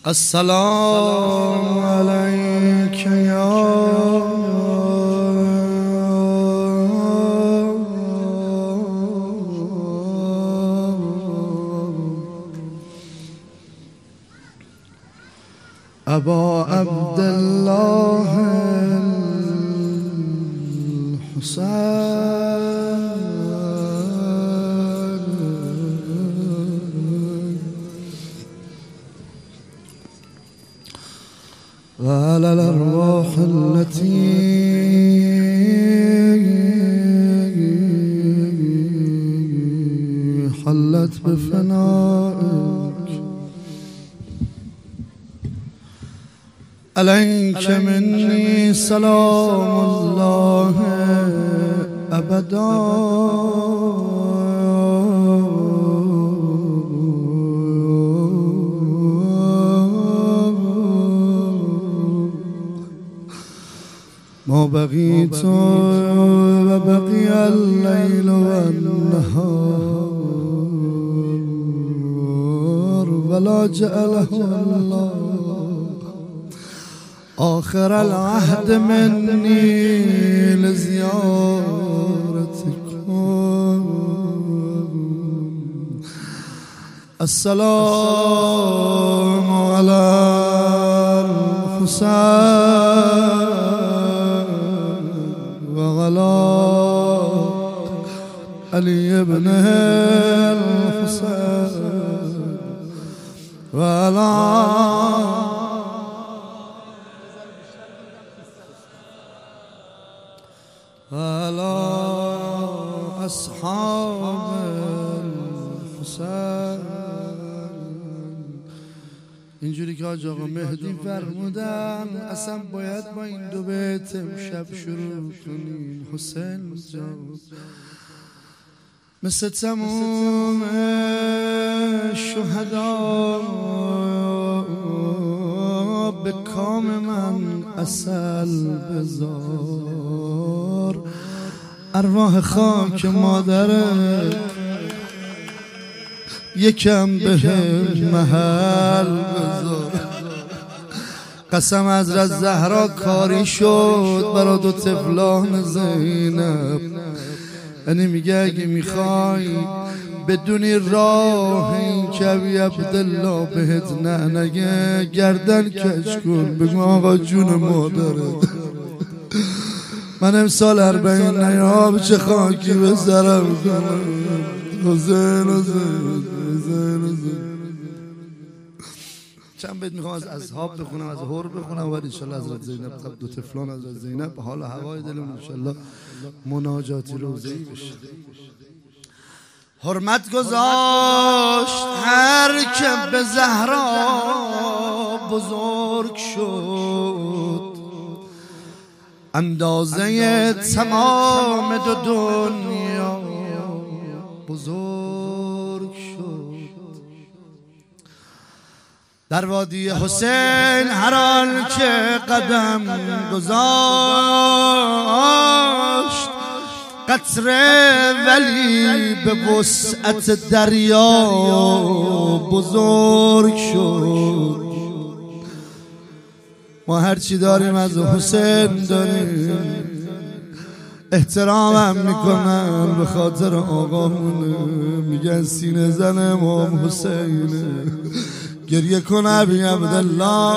السلام عليك يا أبا عبد الله الحسين وعلى الأرواح التي حلت بفنائك عليك مني سلام الله أبدا ما بقيت وبقي الليل والنهار ولا جعله الله آخر العهد مني لزيارتكم. السلام على الحسين وعلى علي بن الحسين وعلى أصحاب الحسين. اینجوری که حاج آقا مهدی فرمودن اصلا باید با این دو بیت امشب شروع کنیم. حسین جان مثل تمام شهدا به کام من عسل بذار، ارواح خاک مادرت یکم به محل بذار. قسم حضرت زهرا کاری شد برا دو طفلان زینب، یعنی میگه اگه میخوای بدونی راه این که ابی عبدالله بهت نگه گردن کش کن، بگو آقا جون مادرت من امسال 40 نیاب چه خاکی به سرم کنم. حسین حسین چند بیت میخوام از اصحاب بخونم، از هور بخونم و انشالله حضرت زینب دو طفلان حضرت زینب حال هوای دلم انشالله مناجاتی روزه‌ای بشه. حرمت گذاشت هر که به زهرا بزرگ شد، اندازه تمام دو دنیا بزرگ شد. در وادی حسین هر آن که قدم گذاشت قطره ولی به وسعت دریا بزرگ شد. ما هرچی داریم از حسین داریم، احترامم میکنن به خاطر آقامونه، میگن سینه زن امام حسینه. گریه کن ابی عبدالله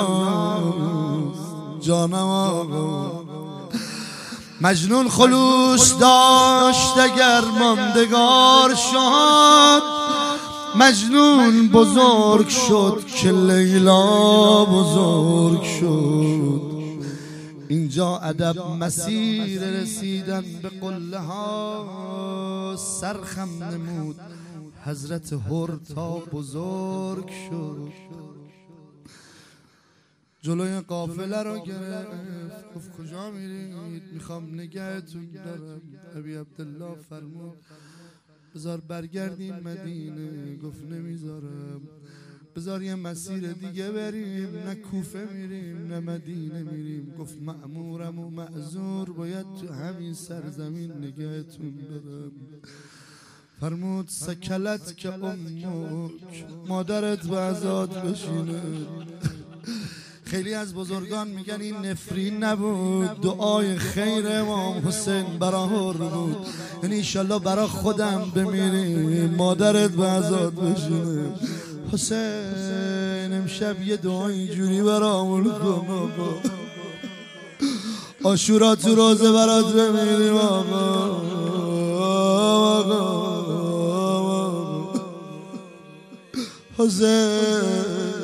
جانم آقا. مجنون خلوص داشت اگر ماندگار شد، مجنون بزرگ شد که لیلا بزرگ شد. اینجا ادب مسیر رسیدن به قله ها سرخم نمود، حضرت هر تا بزرگ شد. جلوی قافله رو گرفت، گفت کجا میرید؟ میخوام نگهتون دارم. ابی عبدالله فرمود بذار برگردیم مدینه. گفت نمیذارم، بذار یه مسیر دیگه بریم، نه کوفه میریم نه مدینه میریم. گفت مأمورم و معذور، باید تو همین سرزمین نگهتون دارم. فرمود سکلت که امک، مادرت به عزات بشینه. خیلی از بزرگان میگن این نفرین نبود، دعای خیر امام حسین برا هر بود. یعنی انشالله برا خودم بمیری مادرت به عزاد بشینه. حسین امشب یه دعا اینجوری برامون کن، عاشورا تو روزه برات بمیریم آقا. حسین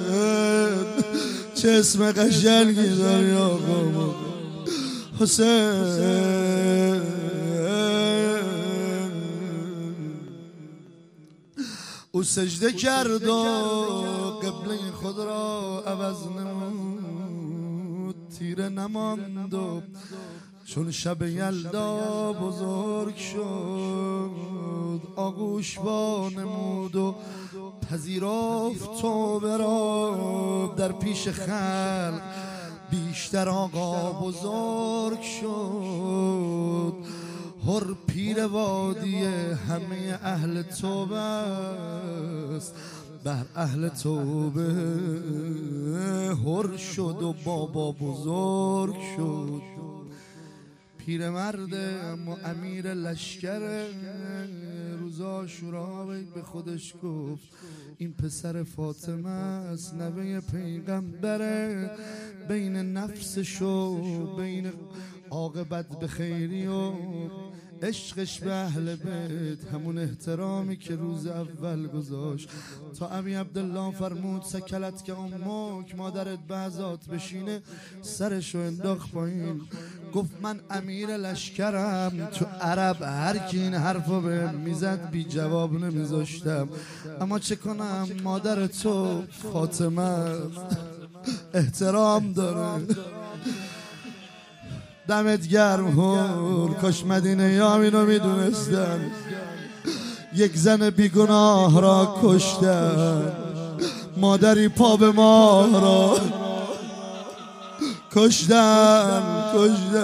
چه اسم قشنگی داری آقا. حسین او سجده کرد و قبله خود را عوض نمود، تیره نماند و چون شب یلدا بزرگ شد، آغوش وانمود و پذیرفت توبه را در پیش خلق. بیشتر آقا بزرگ شد، هر پیر وادی همه اهل توبه است، بر اهل توبه هر شد و بابا بزرگ شد. پیرمرد اما امیر لشکر روز عاشورا به خودش گفت این پسر فاطمه است، نوه پیغمبره، بین نفسش و بین عاقبت به خیری و عشقش به اهل بیت، همون احترامی که روز اول گذاشت. تا ابی عبدالله فرمود سکلت که امک، مادرت به عزات بشینه، سرشو انداخت پایین، گفت من امیر لشکرم. تو عرب هر کی این حرفو به میزد بی جواب نمیذاشتم، اما چه کنم مادر تو فاطمه احترام داره. دمت گرم هور، کاش مدینه یا اینو میدونستن، یک زن بیگناه را کشتن، مادری پا به ماه را کشتن.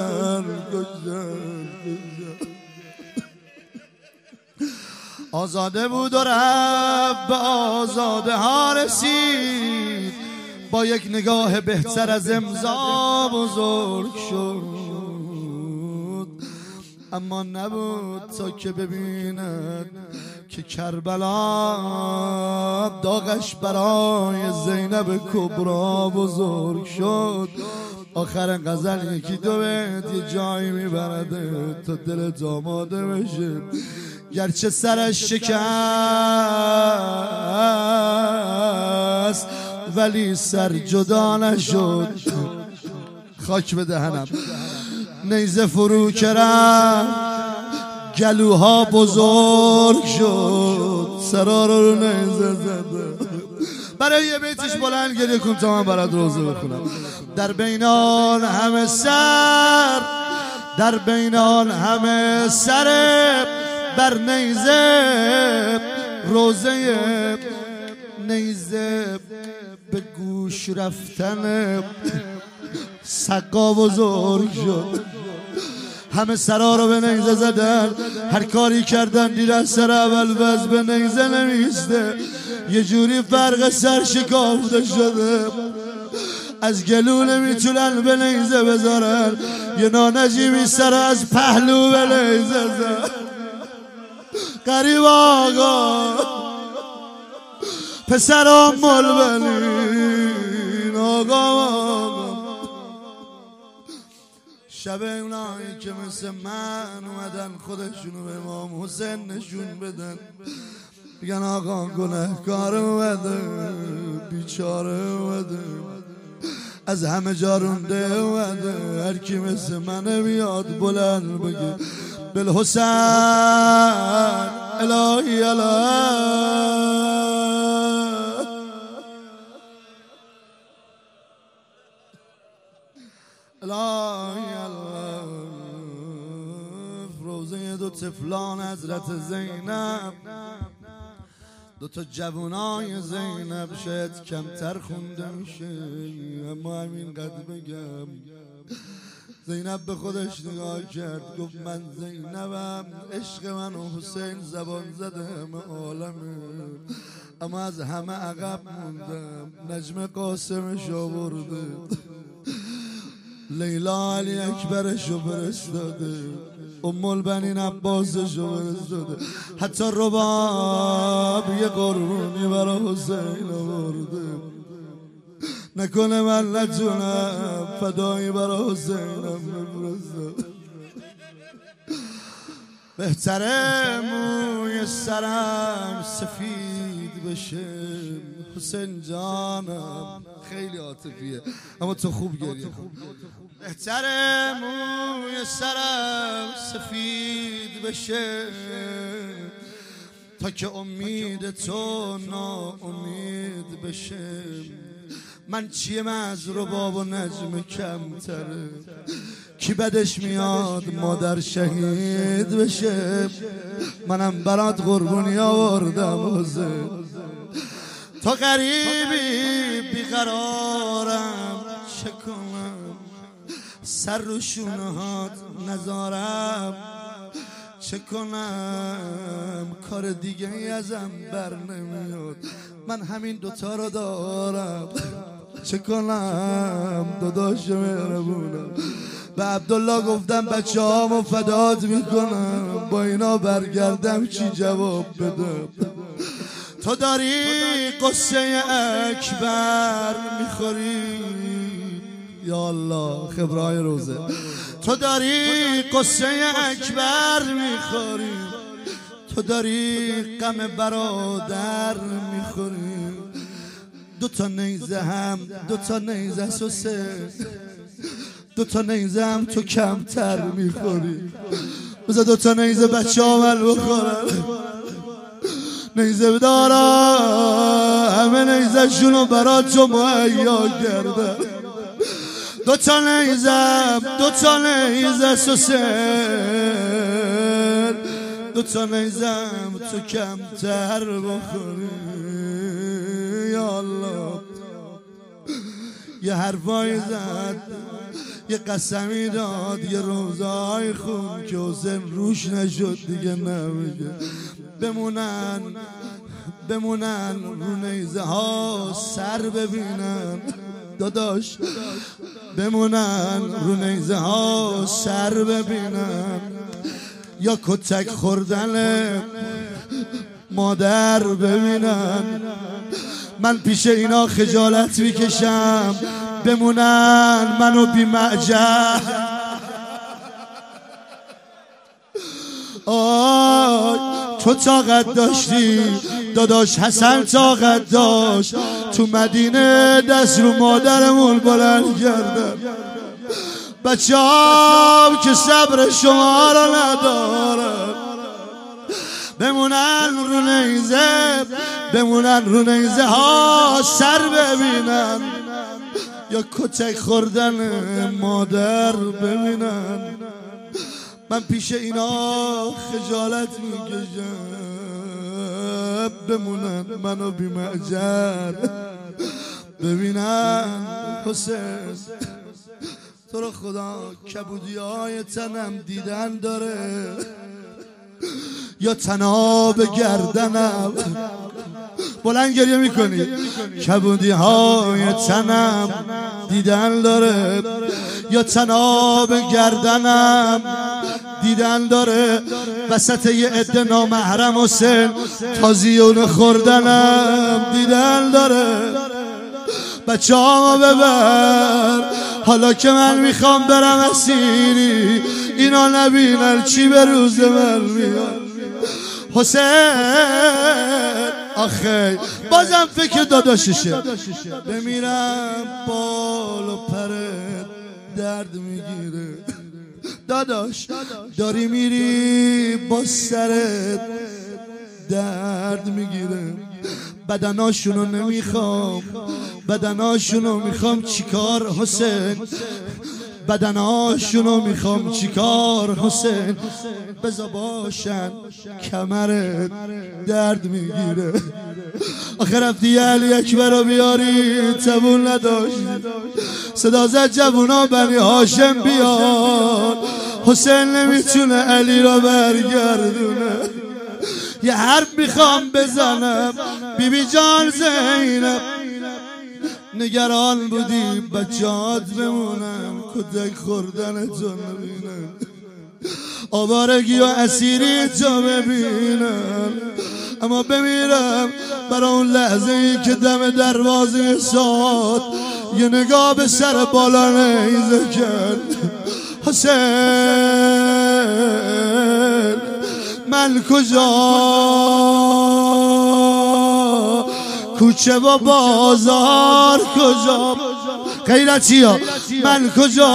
آزاده بود و رفت به آزاده ها رسید، با یک نگاه بهتر از امضا بزرگ شد. اما نبود تا که ببیند که کربلا داغش برای زینب کبرا بزرگ شد. آخر غزل یکی دو بیت یه جایی میبرده تا دل داماده بشه، گرچه سرش شکست ولی سر جدا نشد. خاک به دهنم. نیزه فرو کرد گلوها بزرگ شد، سرا رو نیزه زده. برای یه بیتش بلند گریه کن تا من برات روزه بخونم. در بینان همه سر، در بینان همه سر، بر نیزه روزه نیزه به گوش رفتن سقا بزرگ شد. همه سرا رو به نیزه زدن، هر کاری کردن دیدن سر اول وز به نیزه نمیسته، یه جوری فرق سر شکافته شده، از گلو نمیتونن به نیزه بذارن، یه نانجیمی سر از پهلو به نیزه زد. قریب آقا پسرام ملبلین آقا، شب اونایی که مثل من اومدن خودشونو به امام حسین نشون بدن، بگن آقا گناهکار اومده، بیچاره اومده، از همه جا رونده اومده، هر کی مثل من بیاد بلند بگه بالحسین الهی الهی. الهی الهی. روزه دو طفلان حضرت زینب، دو تا جوانای زینب، شاید کمتر خونده میشه اما همین قد بگم، زینب به خودش نگاه کرد گفت من زینبم، عشق من و حسین زبان زده همه عالمه، اما از همه عقب موندم. نجم قاسمش آورده، لیلا علی اکبرشو فرستاده، ام البنین عباسشو فرستاده، حتی رباب یه قربونی برا حسین آورده. نکنه من نتونم فدایی برا حسینم بفرستم. بهتره موی سرم سفید بشه حسین جانم. خیلی عاطفیه اما تو خوب گریه کن. بهتره موی سرم سفید بشه تا که امید تو ناامید بشه. من چیم از رباب و نجم کمتره، کی بدش میاد مادر شهید بشه. منم برات قربونی آوردم حسین، تو غریبی بیقرارم چه کنم، سر رو شونه هات نذارم چه کنم، کار دیگه ای ازم بر نمیاد، من همین دوتا رو دارم چه کنم. داداش مهربونم به عبدالله گفتم بچه هامو فدات میکنم، با اینا برگردم چی جواب بدم. تو داری قصه اکبر میخوری یا الله خبرهای روزه، تو داری قصه اکبر میخوری، تو داری غم برادر میخوری. دوتا نیزه هم دوتا نیزه سوسه، دوتا نیزه هم تو کمتر میخوری. بذار دوتا نیزه بچه آمل بخورن، نیزه بدارم همه نیزه شونو برا تو مهیا کردن. دوتا نیزه سوسن، دوتا نیزه هم تو کمتر بخوری یا الله. یه حرفایی زد یه قسمی داد یه روزای خون که حسین روش نشد دیگه نمیگه. بمونن رو نیزه ها سر ببینن داداش، بمونن رو نیزه ها سر ببینن، یا کتک خوردن مادر ببینن. من پیش اینا خجالت میکشم، بمونن منو بی معجر. آی تو طاقت داشتی داداش، حسن طاقت داشت تو مدینه دست رو مادرمون بلند کردن. بچه ها که صبر شما را ندارن، بمونن رو نیزه ها سر ببینن، یا کتک خوردن مادر ببینن. من پیش اینا خجالت میکشم، بمونن منو بی معجر ببینن. حسین تو رو خدا کبودی های تنم دیدن داره یا تناب گردنم؟ بلند گریه میکنی. کبودی های تنم دیدن داره یا تناب گردنم دیدن داره؟ وسط یه عده نامحرم حسین تازیون خوردنم دیدن داره. بچه ها ببر حالا که من میخوام برم اسیری، اینا نبینن چی به روز من میاد. حسین آخه بازم فکر داداششه، بمیرم بال و پرت درد میگیره. داداش داری میری با سرت درد میگیره. بدناشونو نمیخوام، بدناشونو میخوام چیکار حسین؟ بدناشونو میخوام چیکار حسین؟ بذار باشن کمرت درد میگیره. آخه رفتی علی اکبر رو بیاری تبون نداشت، صدا زد جوونا بنی هاشم بیار. حسین نمیتونه علی رو برگردونه، یه حرف میخوام بزنم بیبی جان زینب نگران بودی بچه‌هات بمونن کتک خوردنتون ببینن آوارگی و اسیری تو ببینن اما بمیرم برای اون لحظه ای که دم دروازه ساد یه نگاه به سر بالا نیزه کرد حسین من کجا کوچه و بازار کجا غیرتیا من کجا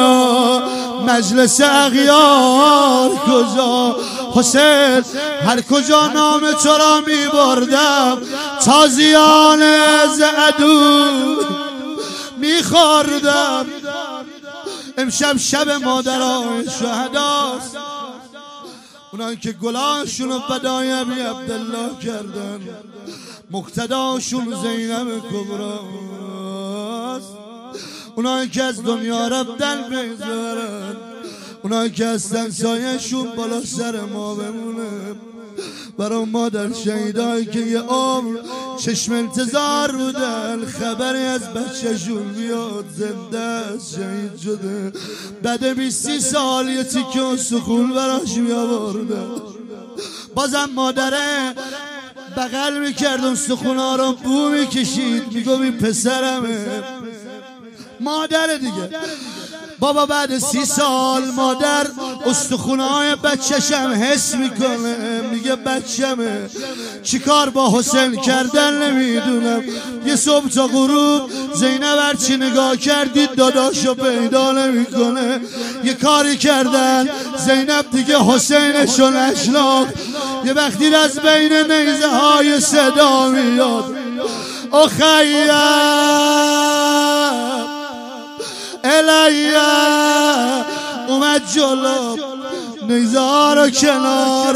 مجلس اغیار کجا حسین هر کجا نام تو را می بردم تازیان از عدو می خوردم امشب شب مادران شهداست اونایی که گلاشون رو فدای ابی عبدالله کردن مقتداشون زینب کبراست اونایی که از دنیا رفتن بگذارن اونایی که هستن سایه‌شون بالا سر ما بمونه برای مادر شهیدایی که یه عمر چشم انتظار بودن خبری از بچه‌شون بیاد زنده است شهید شده بعد 20 سال یه تیکه استخون براش می‌آوردن بازم مادره بغل میکرد استخونا رو بو میکشید میگو این پسرمه مادر دیگه بابا بعد 30 سال مادر استخونهای بچه‌شم حس میکنه میگه بچه‌مه چیکار با حسین کردن نمیدونم یه صبح تا غروب زینب هرچی نگاه کردید داداشو پیدا نمیکنه یه کاری کردن زینب دیگه حسینشو نشناخت یه وقتی از بین نیزه های صدا میاد او خیام الیا اومد جلو نیزه ها رو کنار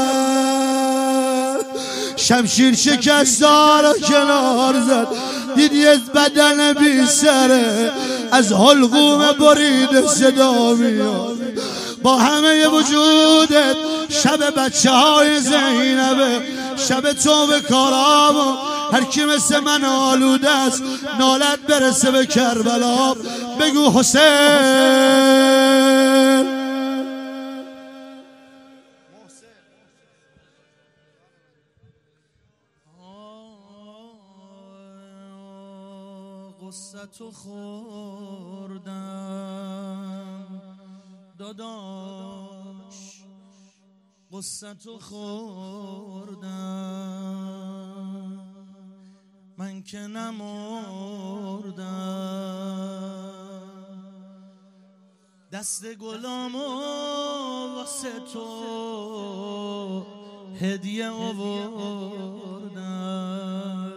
زد شمشیر شکست ها رو کنار زد دیدی از بدن بی سره از حلقوم برید صدا میاد با همه وجودت شب بچه های زینبه شب تو به کارام هر کی مثل من آلوده است نالت برسه به کربلا بگو حسین قصتو خوردم داداش قصتو خوردم من که نمردم دست گلامو واسه تو هدیه آوردم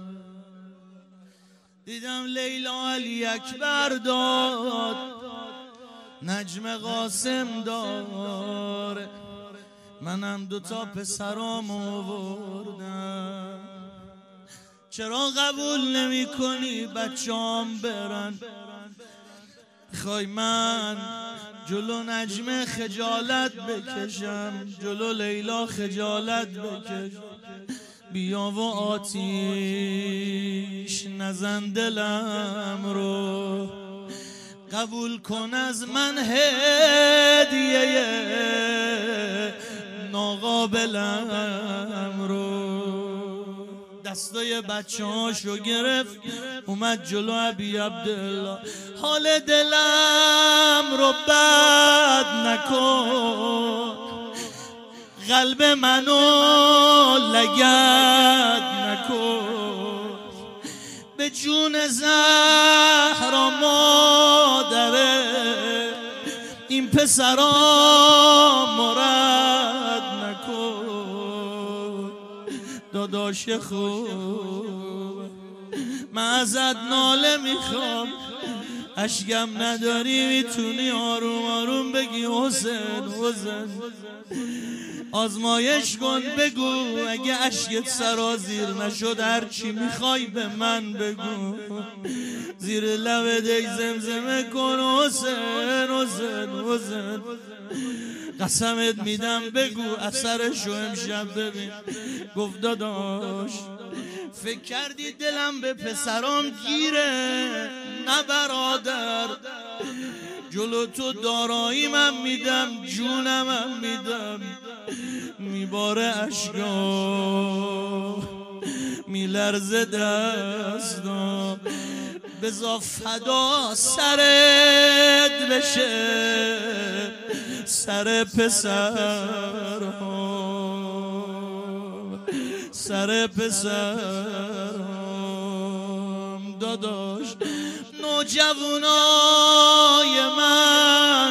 دیدم لیلا علی اکبر داد نجم قاسم داره منم 2 پسرام آوردم چرا قبول نمی کنی بچه‌ام برن میخوای من جلو نجم خجالت بکشم جلو لیلا خجالت بکشم بیا و آتیش نزن دلم رو قبول کن از من هدیه ناقابلم رو دستای بچه هاشو گرفت اومد جلو ابی عبدالله حال دلم رو بد نکن قلب منو لگد نکن به جون زهرا مادره این پسرا مرد نکن داداش خوب من ازت ناله میخوام اشکم نداری میتونی آروم آروم بگی حسین حسین آزمایش کن بگو اگه اشکت سرازیر نشد هر چی میخوای به من بگو زیر لب دی زمزمه کن حسین حسین حسین قسمت میدم بگو اثرشو امشب ببین. گفت داداش فکر کردی دلم به پسرام گیره؟ نه برادر، جلو تو دارایی من میدم، جونم من میدم. میباره اشکا میلرزه دستم، بذار فدا سرت بشه سر پسرم، سر پسرم. داداش نوجوانای من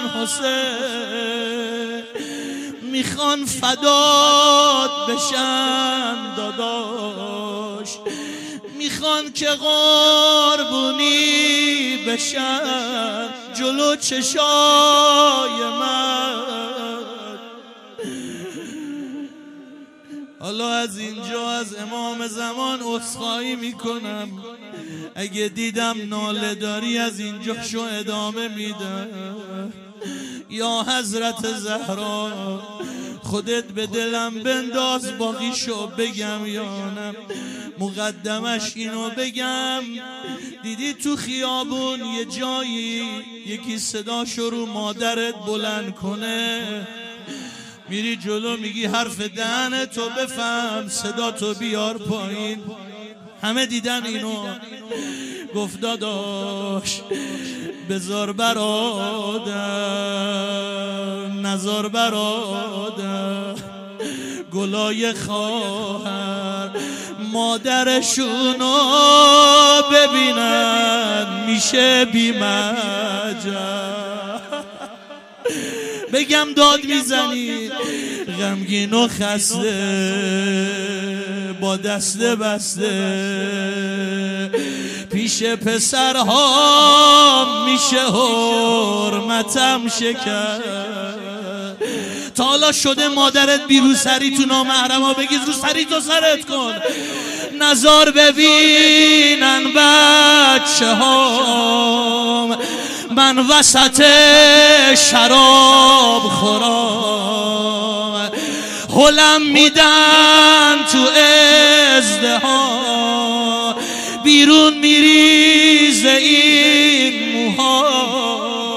حسین میخوان فدات بشن داداش، میخوان که قربونی بشن جلو چشای من. حالا از اینجا از امام زمان عذرخواهی میکنم، اگه دیدم ناله داری از اینجا شو ادامه میدم. یا حضرت زهرا خودت به دلم بنداز باقیشو بگم یا نه؟ مقدمش اینو بگم، دیدی تو خیابون یه جایی یکی صداشو رو مادرت بلند کنه، میری جلو میگی حرف دهن تو بفهم، صدا تو بیار پایین. همه دیدن اینو. گفت داداش بذار برادر، نزار برادر، گلای خواهر مادرشونو ببینن میشه بی مجر. بگم داد میزنی غمگین و خسته با دست بسته، پیش پسرها میشه حرمتم شکر. تا حالا شده مادرت بی روسری تو نامحرما بگی روسری تو سرت کن؟ نظار ببینن بچه هام من وسط شراب خورام، هلم میدن تو ازدهام، بیرون میریزه این موها.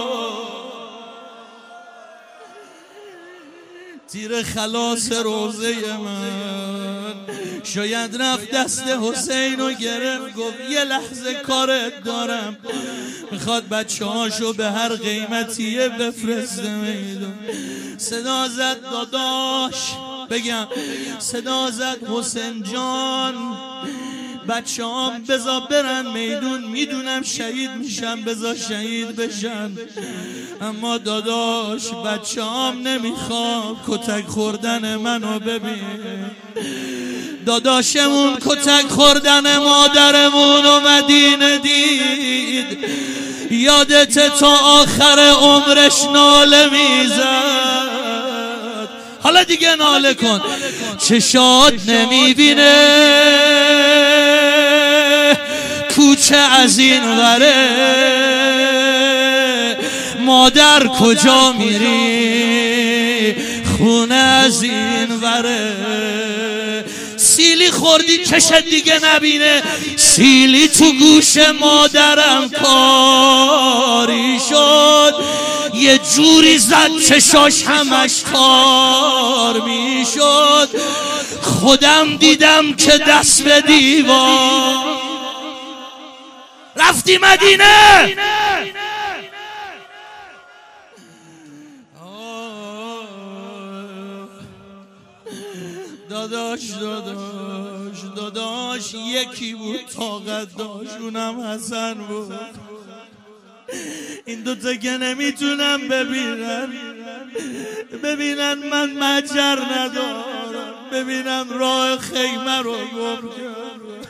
تیر خلاص روزه من شاید رفت دست حسین و گرفت، گفت یه لحظه کارت دارم، میخواد بچه هاشو به هر قیمتیه بفرسته میدون. صدا زد داداش، بگم صدا زد حسین جان، بچه هم بذار برن میدون، میدونم شهید میشن بذار شهید بشن، اما داداش بچه هم نمیخوام کتک خوردن منو ببین. داداشمون کتک خوردن مادرمون و مدینه دید، یادت تا آخر عمرش ناله میزد. حالا دیگه ناله کن، چشات نمیبینه کوچه از این وره، مادر کجا میری خونه از این وره. سیلی خوردی چشت دیگه نبینه، سیلی تو گوش مادرم کاری شد، یه جوری زد چشاش همش کار میشد. خودم دیدم که دست به دیوار رفتی مدینه. داداش داداش داداش یکی بود طاقت داشت، اونم حسن بود. این دوتا که نمیتونم ببینن من مجر ندارم، ببینن راه خیمه رو گم کردم.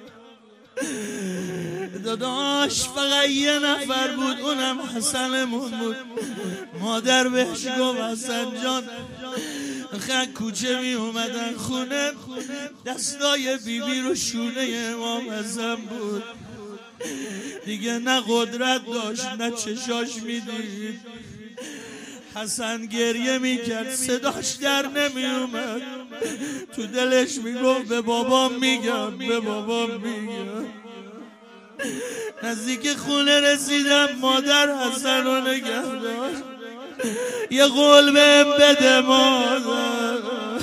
داداش فقط یه نفر بود، اونم حسنمون بود. مادر بهش گفت حسن جان، خیلی کوچه می اومدن خونه، دستای بیبی رو شونه امام حسن بود، دیگه نه قدرت داشت نه چشاش میدید. حسن گریه میکرد، صداش در نمیومد، تو دلش میگفت به بابام میگم، به بابام میگم. نزدیک خونه رسیدم، مادر حسن رو نگه داشت. یه قول بهم بده مادر،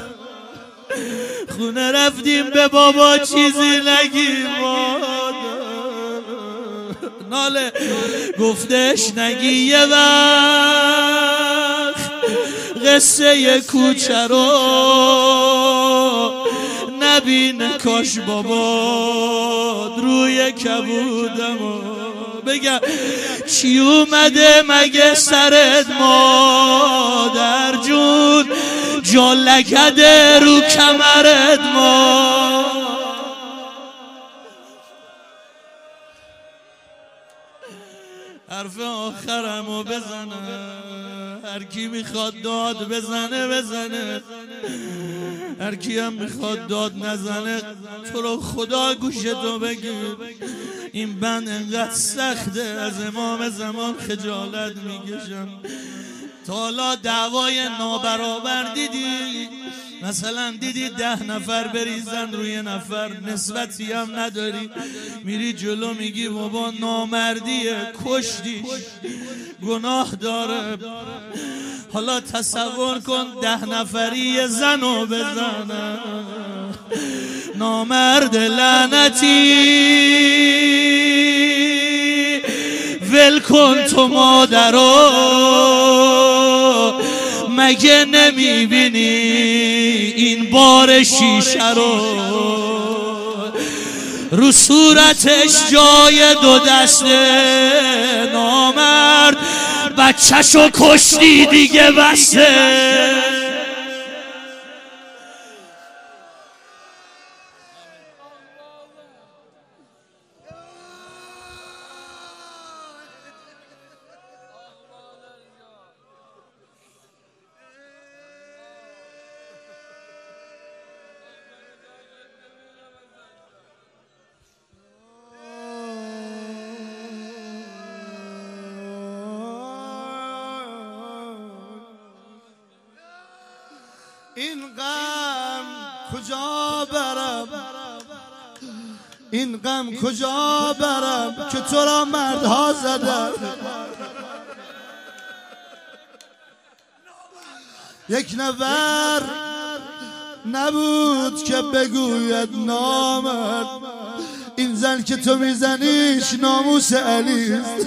خونه رفتیم به بابا چیزی نگی مادر. ناله گفتش نگی یه وقت قصه کوچه رو نبینه، کاش بابا روی کبودم. بگم چی اومده مگه سرت مادر جون، جا لگده رو کمرت مادر. حرف آخرمو بزنه، هر کی میخواد داد بزنه بزنه، هر کی هم میخواد داد نزنه. تو رو خدا گوشتو بگیر، این بند انقدر سخته، از امام زمان خجالت میکشم. تا حالا دعوای نابرابر دیدی؟ مثلا دیدی 10 نفر بریزن روی نفر، نسبتی هم نداری، میری جلو میگی بابا نامردیه، کشتیش، گناه داره. حالا تصور کن 10 نفری یه زنو بزنه، نامرد لعنتی، ول کن تو مادرو، مگه نمیبینی این بار شیشه رو صورتش جای 2 دسته؟ نامرد بچه‌شو کشتی دیگه بسته. این غم کجا برم، این غم کجا برم که تو را مردها زدن. یک نفر نبود که بگوید نامرد، این زن که تو میزنیش ناموس علیست.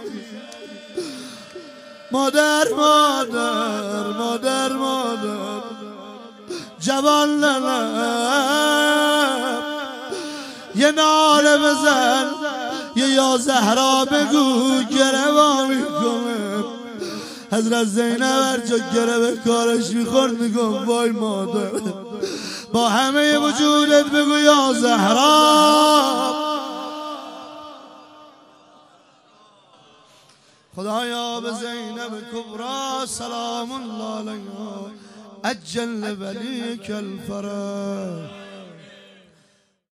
مادر مادر مادر مادر جوان للم، یه ناله بزن، یه یا زهرا بگو گروا میکنه. حضرت زینب هر جا گره به کارش میخورد میگم وای مادر، با همه وجودت بگو یا زهرا. خدایا به زینب کبرا سلام الله علیها عجل ولیک الفرج.